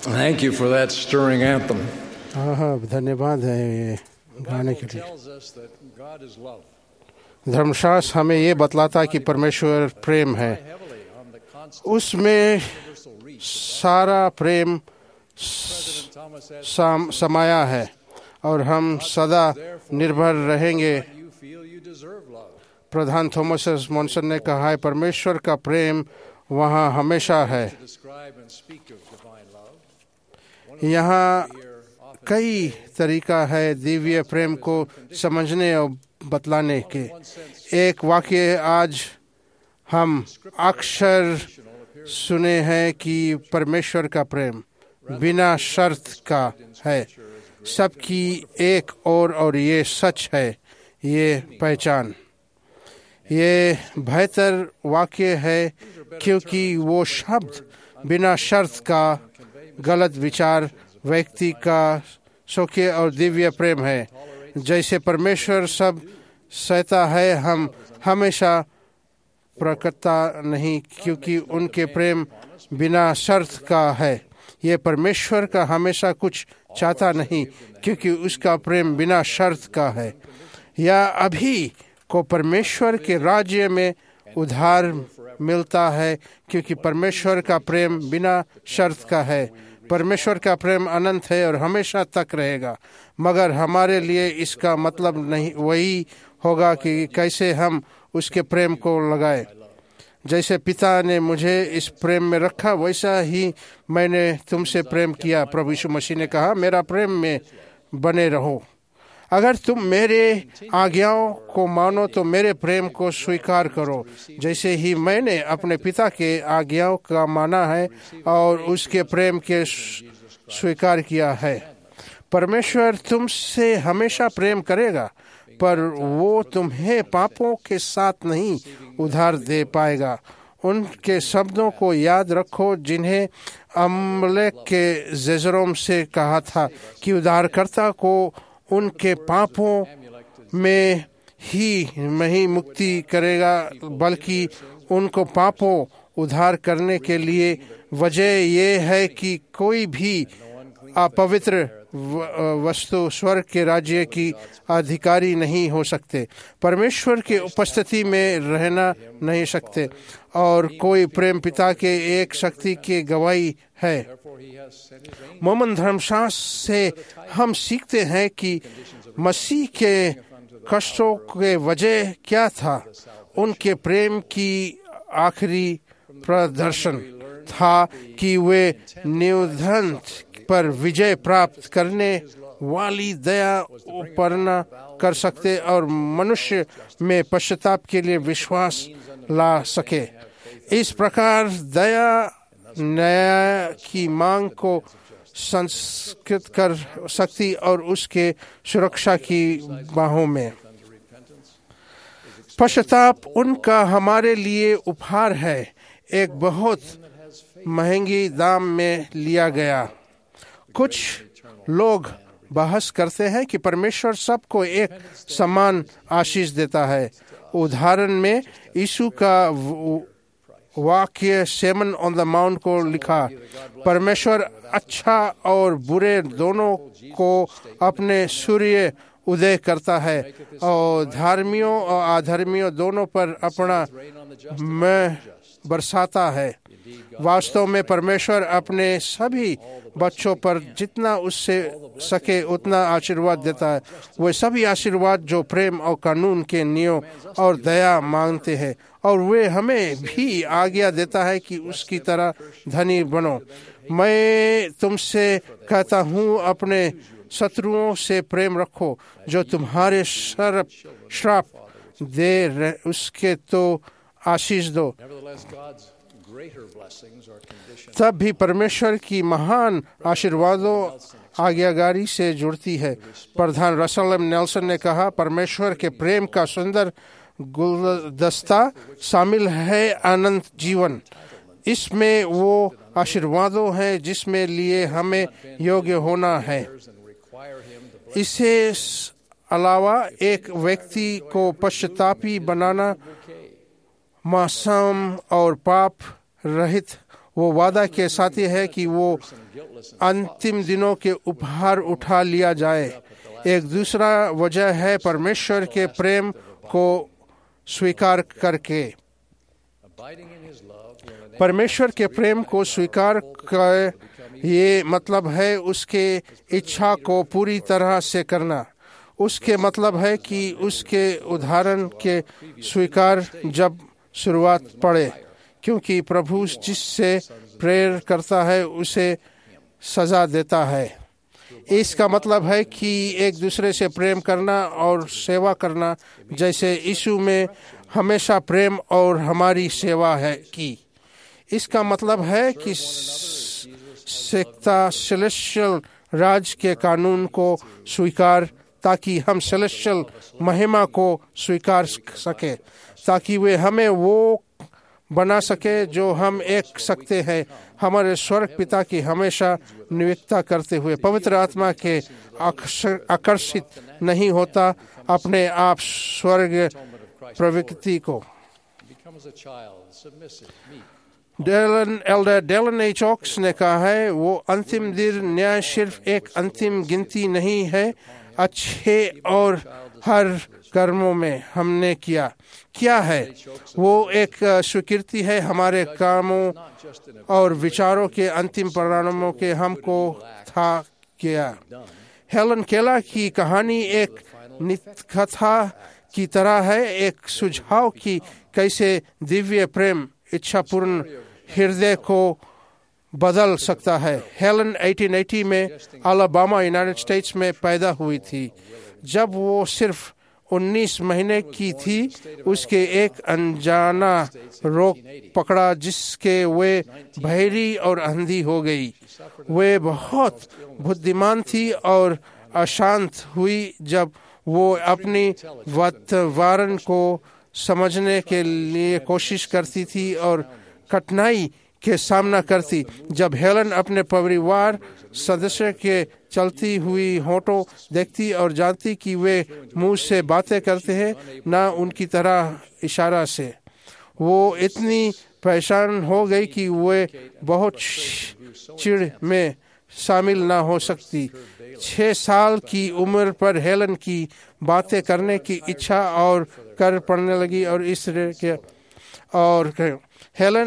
Thank you for that stirring anthem. हाँ, धन्यवाद है ये गाने के लिए। Tells us that God is love. धर्मशास्त्र हमें ये बतलाता है कि परमेश्वर प्रेम है, Heavily on the constant उसमें universal reach. सारा प्रेम President Thomas S. समाया है और हम सदा निर्भर रहेंगे। You feel you deserve love. प्रधान थॉमस एस मॉनसन ने कहा है, परमेश्वर का प्रेम वहाँ हमेशा है। To describe and speak of divine love. यहाँ Here often कई तरीका है दिव्य प्रेम को समझने और बतलाने के। एक वाक्य आज हम अक्सर सुने हैं कि परमेश्वर का प्रेम बिना शर्त का है, सबकी एक और ये सच है, ये पहचान। ये बेहतर वाक्य है क्योंकि वो शब्द बिना शर्त का गलत विचार व्यक्ति का सौख्य और दिव्य प्रेम है। जैसे परमेश्वर सब सहता है, हम हमेशा प्रकटता नहीं क्योंकि उनके प्रेम बिना शर्त का है। ये परमेश्वर का हमेशा कुछ चाहता नहीं क्योंकि उसका प्रेम बिना शर्त का है। या अभी को परमेश्वर के राज्य में उद्धार मिलता है क्योंकि परमेश्वर का प्रेम बिना शर्त का है। परमेश्वर का प्रेम अनंत है और हमेशा तक रहेगा, मगर हमारे लिए इसका मतलब नहीं वही होगा कि कैसे हम उसके प्रेम को लगाए। जैसे पिता ने मुझे इस प्रेम में रखा वैसा ही मैंने तुमसे प्रेम किया। प्रभु यीशु मसीह ने कहा, मेरा प्रेम में बने रहो। अगर तुम मेरे आज्ञाओं को मानो तो मेरे प्रेम को स्वीकार करो, जैसे ही मैंने अपने पिता के आज्ञाओं का माना है और उसके प्रेम के स्वीकार किया है। परमेश्वर तुमसे हमेशा प्रेम करेगा, पर वो तुम्हें पापों के साथ नहीं उधार दे पाएगा। उनके शब्दों को याद रखो जिन्हें अमलेक के जेजरोम से कहा था कि उद्धारकर्ता को उनके पापों में ही नहीं मुक्ति करेगा, बल्कि उनको पापों उद्धार करने के लिए वजह ये है कि कोई भी अपवित्र वस्तु स्वर्ग के राज्य की अधिकारी नहीं हो सकते, परमेश्वर के उपस्थिति में रहना नहीं सकते, और कोई प्रेम पिता के एक शक्ति की गवाही है। मोमन धर्मशास्त्र से हम सीखते हैं कि मसीह के कष्टों के वजह क्या था। उनके प्रेम की आखिरी प्रदर्शन था कि वे न्यूधन पर विजय प्राप्त करने वाली दया उत्पन्न कर सकते और मनुष्य में पश्चाताप के लिए विश्वास ला सके। इस प्रकार दया न्याय की मांग को संस्कृत कर सकती और उसके सुरक्षा की बाहों में। पश्चाताप उनका हमारे लिए उपहार है, एक बहुत महंगी दाम में लिया गया। कुछ लोग बहस करते हैं कि परमेश्वर सबको एक समान आशीष देता है। उदाहरण में यीशु का वाक्य सेमन ऑन द माउंट को लिखा, परमेश्वर अच्छा और बुरे दोनों को अपने सूर्य उदय करता है और धर्मियों और अधर्मियों दोनों पर अपना मैं बरसाता है। वास्तव में परमेश्वर अपने सभी बच्चों पर जितना उससे सके उतना आशीर्वाद देता है। वे सभी आशीर्वाद जो प्रेम और कानून के नियम और दया मांगते हैं, और वे हमें भी आज्ञा देता है कि उसकी तरह धनी बनो। मैं तुमसे कहता हूँ, अपने शत्रुओं से प्रेम रखो, जो तुम्हारे श्राप दे उसके तो आशीष दो। तब भी परमेश्वर की महान आशीर्वादों आज्ञाकारी से जुड़ती है। प्रधान रसल एम नेल्सन ने कहा, परमेश्वर के प्रेम का सुंदर गुलदस्ता शामिल है अनंत जीवन। इसमें वो आशीर्वादों हैं जिसमें लिए हमें योग्य होना है। इससे अलावा एक व्यक्ति को पश्चातापी बनाना, मासूम और पाप रहित वो वादा के साथी है कि वो अंतिम दिनों के उपहार उठा लिया जाए। एक दूसरा वजह है परमेश्वर के प्रेम को स्वीकार करके। परमेश्वर के प्रेम को स्वीकार कर ये मतलब है उसके इच्छा को पूरी तरह से करना। उसके मतलब है कि उसके उदाहरण के स्वीकार जब शुरुआत पड़े, क्योंकि प्रभु जिससे प्रेर करता है उसे सजा देता है। इसका मतलब है कि एक दूसरे से प्रेम करना और सेवा करना, जैसे यीशु में हमेशा प्रेम और हमारी सेवा है की। इसका मतलब है कि सेक्ता सेलेस्टियल राज के कानून को स्वीकार, ताकि हम सेलेस्टियल महिमा को स्वीकार सके, ताकि वे हमें वो बना सके जो हम एक सकते हैं, हमारे स्वर्ग पिता की हमेशा नियुक्ता करते हुए पवित्र आत्मा के आकर्षित नहीं होता अपने आप स्वर्ग प्रवृत्ति को। एल्डर डेलन एच ऑक्स ने कहा है, वो अंतिम दिन न्याय सिर्फ एक अंतिम गिनती नहीं है अच्छे और हर कर्मों में हमने क्या है। वो एक स्वीकृति है हमारे कामों और विचारों के अंतिम परिणामों के हमको था किया। हेलन केलर की कहानी एक नित्यकथा की तरह है, एक सुझाव की कैसे दिव्य प्रेम इच्छापूर्ण हृदय को बदल सकता है। हेलन 1880 में अलाबामा यूनाइटेड स्टेट्स में पैदा हुई थी। जब वो सिर्फ 19 महीने की थी, उसके एक अनजाना रोग पकड़ा जिसके वे बहरी और अंधी हो गई। वे बहुत बुद्धिमान थी और अशांत हुई जब वो अपनी वातावरण को समझने के लिए कोशिश करती थी और कठिनाई के सामना करती। जब हेलन अपने परिवार सदस्य के चलती हुई होठों देखती और जानती कि वे मुंह से बातें करते हैं, ना उनकी तरह इशारा से, वो इतनी परेशान हो गई कि वे बहुत चिढ़ में शामिल ना हो सकती। 6 साल की उम्र पर हेलन की बातें करने की इच्छा और कर पड़ने लगी और इस तरह के और हेलन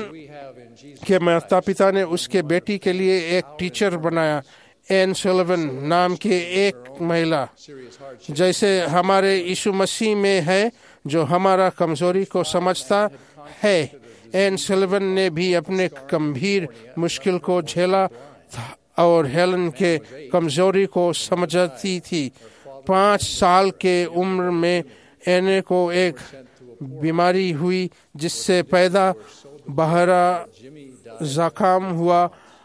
के माता पिता ने उसके बेटी के लिए एक टीचर बनाया, एन सुलिवन नाम के एक महिला, जैसे हमारे यीशु मसीह में है जो हमारा कमजोरी को समझता है। एन सुलिवन ने भी अपने गंभीर मुश्किल को झेला और हेलन के कमजोरी को समझती थी। 5 साल के उम्र में एने को एक बीमारी हुई जिससे पैदा बहरा जख्म हुआ,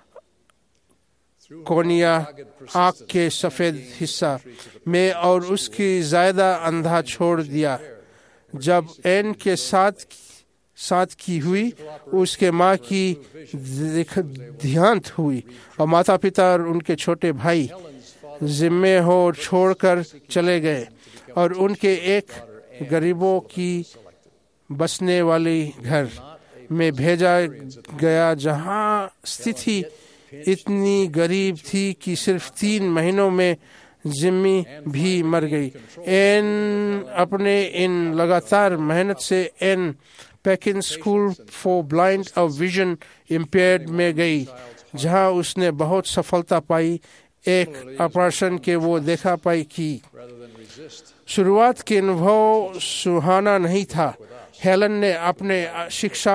कोनिया आँख के सफेद हिस्सा में, और उसकी ज्यादा अंधा छोड़ दिया। जब एन के साथ की हुई, उसके माँ की देहांत हुई और माता पिता और उनके छोटे भाई जिम्मे हो छोड़कर चले गए और उनके एक गरीबों की बसने वाली घर में भेजा गया, जहां स्थिति इतनी गरीब थी कि सिर्फ 3 महीनों में जिम्मी भी मर गई। एन अपने इन लगातार मेहनत से एन पैकिन स्कूल फॉर ब्लाइंड और विजन इम्पेयर्ड में गई, जहां उसने बहुत सफलता पाई। एक ऑपरेशन के वो देखा पाई कि शुरुआत के अनुभव सुहाना नहीं था। हेलन ने अपने शिक्षा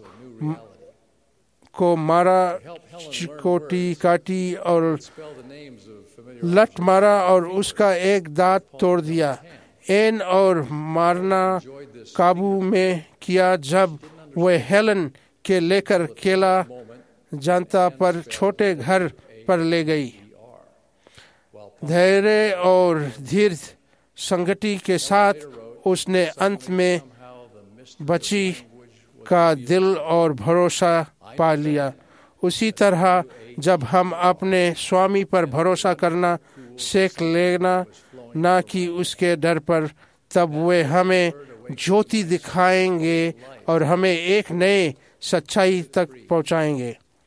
को मारा, चिकोटी काटी और लट मारा और उसका एक दांत तोड़ दिया। एन और मारना काबू में किया जब वह हेलन के लेकर केला जनता पर छोटे घर पर ले गई। धैर्य और धीर संगति के साथ उसने अंत में बच्ची का दिल और भरोसा पा लिया। उसी तरह जब हम अपने स्वामी पर भरोसा करना सीख लेना, ना कि उसके डर पर, तब वे हमें ज्योति दिखाएंगे और हमें एक नए सच्चाई तक पहुंचाएंगे।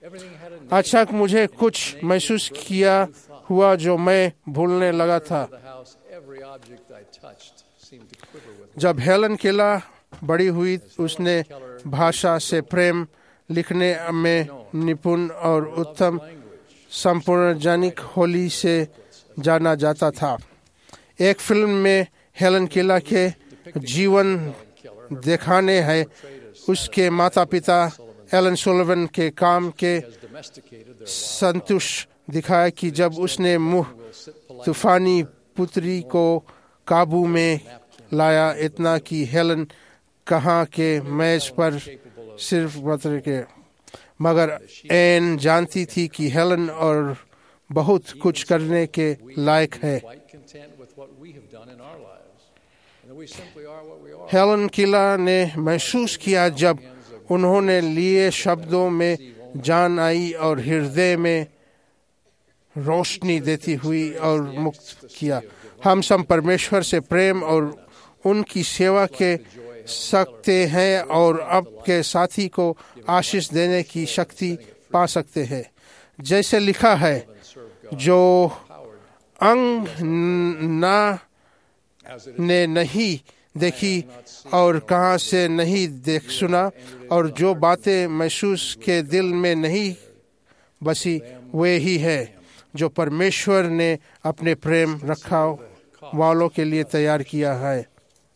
Everything had a name. अचानक मुझे कुछ महसूस किया हुआ जो मैं भूलने लगा था। The house, every object I touched seemed to quiver with जब हेलन केलर बड़ी हुई, उसने भाषा से प्रेम लिखने में निपुण और उत्तम संपूर्ण जनिक होली से जाना जाता था। एक फिल्म में हेलन केलर के जीवन दिखाने हैं। उसके माता पिता एलन सुलिवन के काम के संतुष्ट दिखाया कि जब उसने मुंह तूफानी पुत्री को काबू में लाया, इतना कि हेलन कहाँ के मेज पर सिर्फ बतर के, मगर एन जानती थी कि हेलन और बहुत कुछ करने के लायक है। quite content with what we have done in our lives, and that we simply are what we are. Helen Keller ने महसूस किया जब उन्होंने लिए शब्दों में जान आई और हृदय में रोशनी देती हुई और मुक्त किया। हम सब परमेश्वर से प्रेम और उनकी सेवा के सकते हैं और अब के साथी को आशीष देने की शक्ति पा सकते हैं। जैसे लिखा है, जो अंग ना ने नहीं देखी और कहाँ से नहीं देख सुना, और जो बातें महसूस के दिल में नहीं बसी, वे ही है जो परमेश्वर ने अपने प्रेम रखा वालों के लिए तैयार किया है।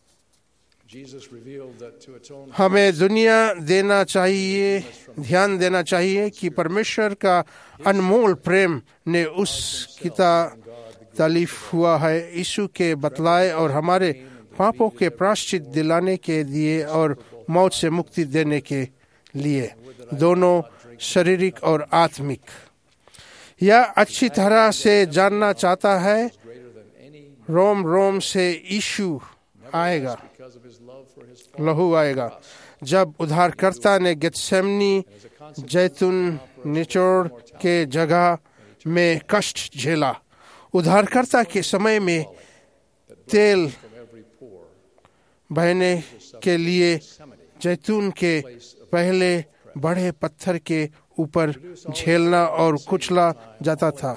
हमें ध्यान देना चाहिए कि परमेश्वर का अनमोल प्रेम ने उसकी तारीफ हुआ है यीशु के बतलाए और हमारे पापों के प्रायश्चित दिलाने के लिए और मौत से मुक्ति देने के लिए, दोनों शारीरिक और आत्मिक। यह अच्छी तरह से जानना चाहता है, रोम रोम से यीशु आएगा, लहू आएगा। जब उद्धारकर्ता ने गेत्सेमनी जैतून निचोड़ के जगह में कष्ट झेला, उद्धारकर्ता के समय में तेल बहने के लिए जैतून के पहले बड़े पत्थर के ऊपर झेलना और कुचला जाता था,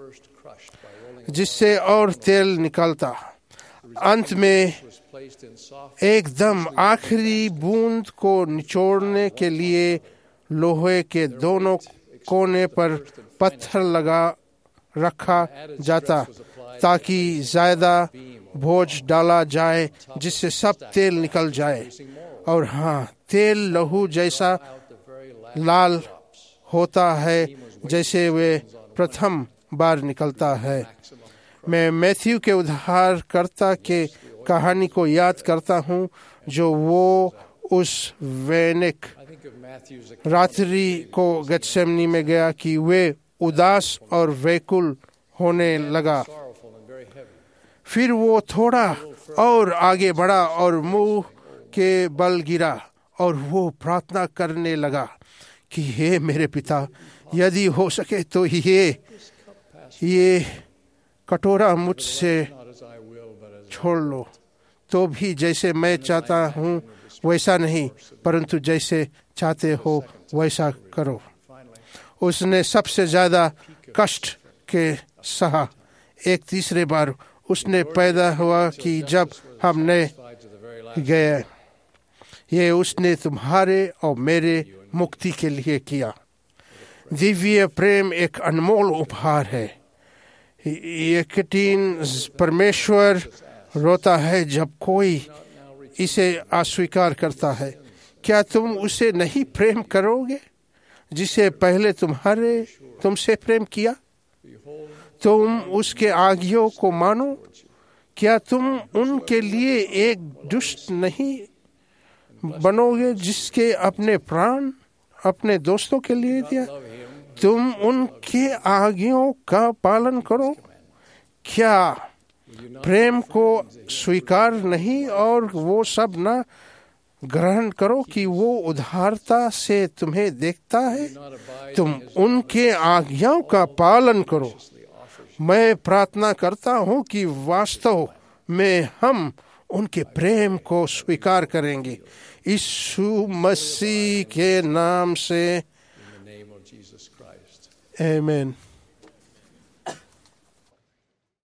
जिससे और तेल निकलता। अंत में एकदम आखिरी बूंद को निचोड़ने के लिए लोहे के दोनों कोने पर पत्थर लगा रखा जाता, ताकि ज्यादा बोझ डाला जाए, जिससे सब तेल निकल जाए। और हाँ, तेल लहू जैसा लाल होता है जैसे वे प्रथम बार निकलता है। मैं मैथ्यू के उद्धारकर्ता के कहानी को याद करता हूँ, जो वो उस वैनिक रात्रि को गेत्सेमनी में गया कि वे उदास और व्याकुल होने लगा। फिर वो थोड़ा और आगे बढ़ा और मुंह के बल गिरा और वो प्रार्थना करने लगा कि हे मेरे पिता, यदि हो सके तो ये कटोरा मुझसे छोड़ लो, तो भी जैसे मैं चाहता हूँ वैसा नहीं, परंतु जैसे चाहते हो वैसा करो। उसने सबसे ज्यादा कष्ट के सहा। एक तीसरे बार उसने पैदा हुआ कि जब हमने गए, ये उसने तुम्हारे और मेरे मुक्ति के लिए किया। दिव्य प्रेम एक अनमोल उपहार है। यकीन परमेश्वर रोता है जब कोई इसे अस्वीकार करता है। क्या तुम उसे नहीं प्रेम करोगे जिसे पहले तुमसे प्रेम किया? तुम उसके आज्ञाओं को मानो। क्या तुम उनके लिए एक दुष्ट नहीं बनोगे जिसके अपने प्राण अपने दोस्तों के लिए दिया? तुम उनके आज्ञाओं का पालन करो। क्या प्रेम को स्वीकार नहीं और वो सब न ग्रहण करो कि वो उदारता से तुम्हें देखता है? तुम उनके आज्ञाओं का पालन करो। मैं प्रार्थना करता हूँ कि वास्तव में हम उनके प्रेम को स्वीकार करेंगे। यीशु मसीह के नाम से आमेन।